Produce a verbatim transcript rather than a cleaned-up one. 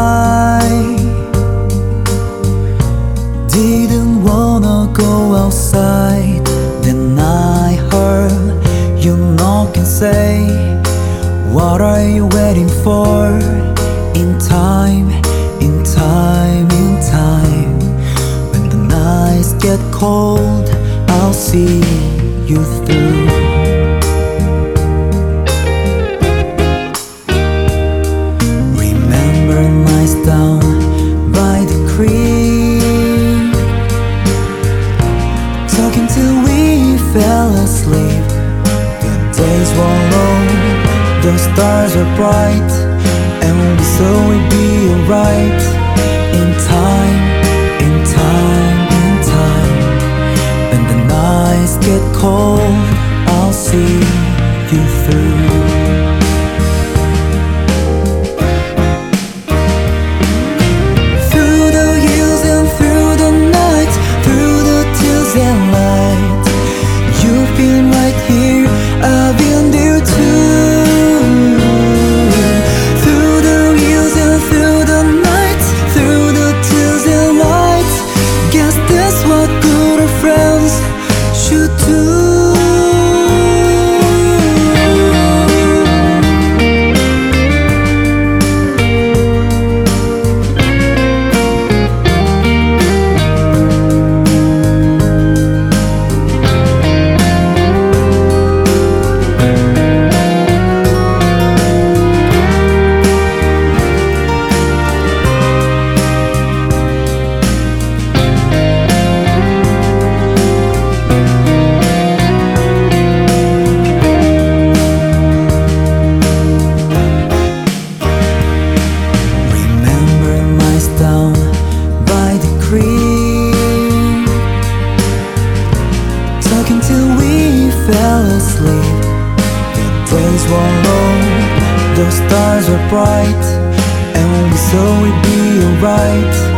I didn't wanna go outside. Then I heard you knock and say, what are you waiting for? In time, in time, in time. When the nights get cold, I'll see you through. Remember nights down by the creek, talking till we fell asleep. The days were long, the stars were bright, and we saw we'd be alright. In time, in time, in time. When the nights get cold, I'll see you through. Through the years and through the nights, through the tears and light, you've been right here, I've been there too. Through the years and through the nights, through the tears and lights, guess that's what good friends should do. Talking till we fell asleep. The days were long, the stars were bright, and we saw we'd be alright.